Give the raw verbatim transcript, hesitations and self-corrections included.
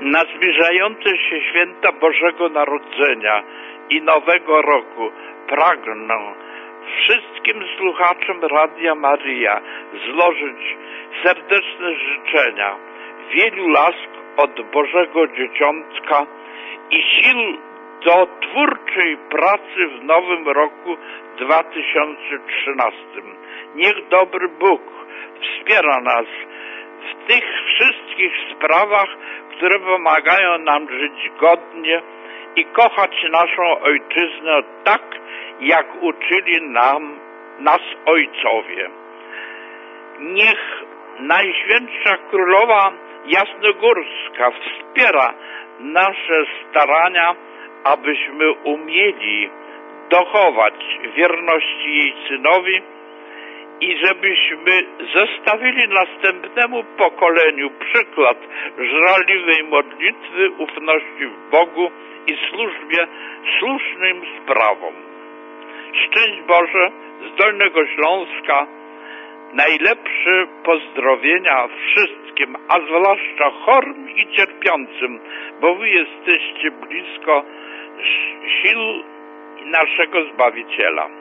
Na zbliżające się święta Bożego Narodzenia i Nowego Roku pragnę wszystkim słuchaczom Radia Maryja złożyć serdeczne życzenia, wielu łask od Bożego Dzieciątka i sił do twórczej pracy w nowym roku dwa tysiące trzynastym. Niech dobry Bóg wspiera nas w tych wszystkich sprawach, które pomagają nam żyć godnie i kochać naszą ojczyznę tak, jak uczyli nam nas ojcowie. Niech Najświętsza Królowa Jasnogórska wspiera nasze starania, abyśmy umieli dochować wierności jej Synowi i żebyśmy zostawili następnemu pokoleniu przykład żarliwej modlitwy, ufności w Bogu i służbie słusznym sprawom. Szczęść Boże z Dolnego Śląska, najlepsze pozdrowienia wszystkim, a zwłaszcza chorym i cierpiącym, bo wy jesteście blisko sił naszego Zbawiciela.